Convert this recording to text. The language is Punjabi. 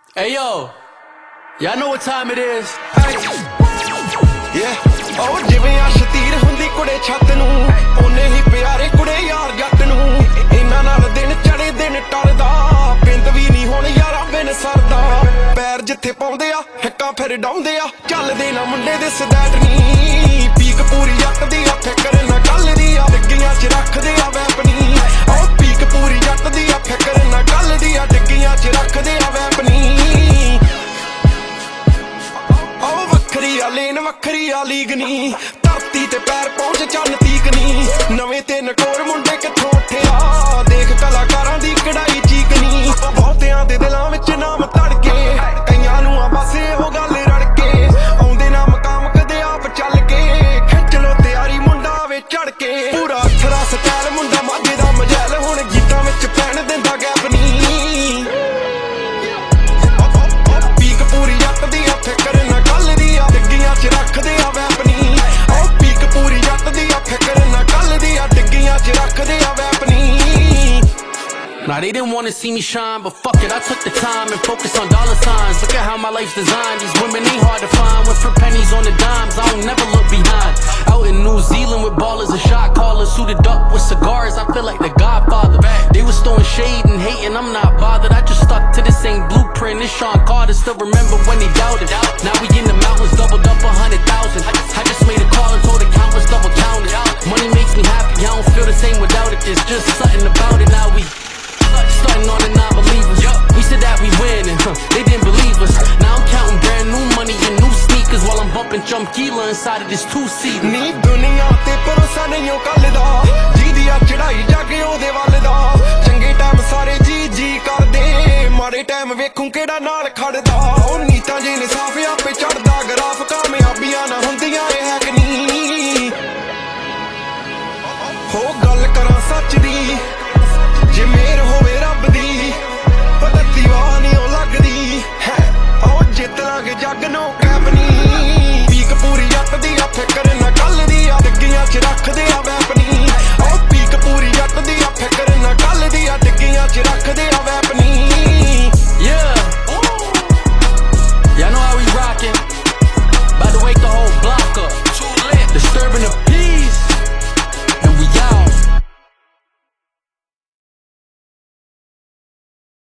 Hey yo, y'all know what time it is. Yeah, oh ਜਿਵੇਂ ਅਸ਼ਤੀਰ ਹੁੰਦੀ ਕੁੜੇ ਛੱਤ ਨੂੰ ਉਹਨੇ ਹੀ ਪਿਆਰੇ ਕੁੜੇ ਯਾਰ ਜੱਟ ਨੂੰ ਇਹਨਾਂ ਨਾਲ ਦਿਨ ਚੜੇ ਦਿਨ ਟਲਦਾ ਬਿੰਦ ਵੀ ਨਹੀਂ ਹੁਣ ਯਾਰਾਂ ਬਿਨ ਸਰਦਾ ਪੈਰ ਜਿੱਥੇ ਪਾਉਂਦੇ ਆ ਹਿੱਕਾਂ ਫਿਰ ਡਾਉਂਦੇ ਆ ਚੱਲਦੇ ਨਾ ਮੁੰਡੇ ਦੇ ਸਦੈਟ ਨਹੀਂ ਪੀਕ ਪੂਰੀ ਜੱਟ ਦੀ ਆ ਫਿਕਰ ਨਾ ਗੱਲ ਦੀ ਆ ਡਿੱਗੀਆਂ 'ਚ ਰੱਖਦੇ ਆ ਵੈਪਨੀ ਉਹ ਪੀਕ ਪੂਰੀ ਜੱਟ ਦੀ ਆ ਫਿਕਰ ਨਾ ਗੱਲ ਦੀ ਆ ਡਿੱਗੀਆਂ 'ਚ ਰੱਖਦੇ ਆ ਵੈਪਨੀ ਵੱਖਰੀ ਆ ਲੇਨ ਵੱਖਰੀ ਆ ਲੀਗ ਨੀ ਧਰਤੀ ਤੇ ਪੈਰ ਪਹੁੰਚ ਚੰਨ ਤੀਕ ਨੀ ਨਵੇਂ ਤੇ ਨਕੋਰ ਮੁੰਡੇ ਕਿੱਥੋਂ ਉੱਠਿਆ ਦੇਖ ਕਲਾਕਾਰਾਂ ਦੀ ਕਢਾਈ ਚੀਕ ਨੀ ਬਹੁਤਿਆਂ ਦੇ ਦਿਲਾਂ ਵਿੱਚ ਨਾਮ ਧੜਕੇ ਕਈਆਂ ਨੂੰ ਆ ਬਸ ਇਹੋ ਗੱਲ ਰੜਕੇ ਆਉਂਦੇ ਨਾ ਮਕਾਮ ਕਦੇ ਆਪ ਚੱਲ ਕੇ ਖਿੱਚ ਲੋ ਤਿਆਰੀ ਮੁੰਡਾ ਵੇ ਚੜ ਕੇ ਪੂਰਾ ਅਥਰਾ ਸਟਾਈਲ ਮੁੰਡਾ ਮਾਝੇ ਦਾ ਮਜੈਲ ਹੁਣ ਗੀਤਾਂ ਵਿੱਚ ਪੈਣ ਦਿੰਦਾ ਗੈਪ ਨੀ ਪੀਕ ਪੂਰੀ ਜੱਟ ਦੀ ਆ ਫਿਕਰ ਨਾ ਗੱਲ ਦੀ ਆ ਡਿੱਗੀਆਂ 'ਚ ਰੱਖਦੇ ਆ ਵੈਪਨੀ ਉਹ ਪੀਕ ਪੂਰੀ ਜੱਟ ਦੀ ਆ ਫਿਕਰ ਨਾ ਗੱਲ ਦੀ ਆ ਡਿੱਗੀਆਂ 'ਚ ਰੱਖਦੇ ਆ ਵੈਪਨੀ Now they didn't want to see me shine, but fuck it, I took the time and focused on dollar signs. Look at how my life's designed. These women ain't hard to find. Went for pennies on the dimes, I don't never look behind. Out in New Zealand with ballers and shot callers, suited up with cigars, I feel like the Godfather. They was throwing shade and hating, I'm not bothered. I just stuck to this same blueprint. It's Sean Carter, still remember when he doubted. Now we in the mountains, doubled up 100,000. I just made a call and told the count was double counted. Money makes me happy, I don't feel the same without it. There's just something about it. Now we starting on the non-believers. We said that we winning, they didn't believe us. Now I'm counting brand new money and new sneakers while I'm bumping Chumkila inside of this two-seater. ਨੀ ਦੁਨੀਆ ਤੇ ਭਰੋਸਾ ਨਹੀਂ ਉਹ ਕੱਲ ਦਾ ਜਿਹਦੀ ਆ ਚੜਾਈ ਜਾਗੇ ਉਹਦੇ ਵੱਲ ਦਾ ਚੰਗੇ ਟਾਈਮ ਸਾਰੇ ਜੀ ਕਰਦੇ ਮਾੜੇ ਟਾਈਮ ਵੇਖੂ ਕਿਹੜਾ ਨਾਲ ਖੜਦਾ ਉਹ ਨੀਤਾਂ ਜੇ ਇਨਸਾਫ ਆਪੇ ਚੜਦਾ ਗਰਾਫ ਕਾਮਯਾਬੀਆਂ ਨਾ ਹੁੰਦੀਆਂ ਇਹ ਹੈ ਕਿ ਨਹੀਂ ਹੋ ਗੱਲ ਕਰਾਂ ਸੱਚ ਦੀ ਜੇ ਮੇਰ ਹੋਵੇ ਰੱਬ ਦੀ ਪਤਤੀ ਵਾਹ ਨਹੀਂ ਉਹ ਲੱਗਦੀ ਹੈ ਉਹ ਜਿੱਤ ਲਾਂਗੇ ਜੱਗ ਨੂੰ ਕੈਪ ਨੀ ਪੀਕ ਪੂਰੀ ਜੱਟ ਦੀ ਆ ਫਿਕਰ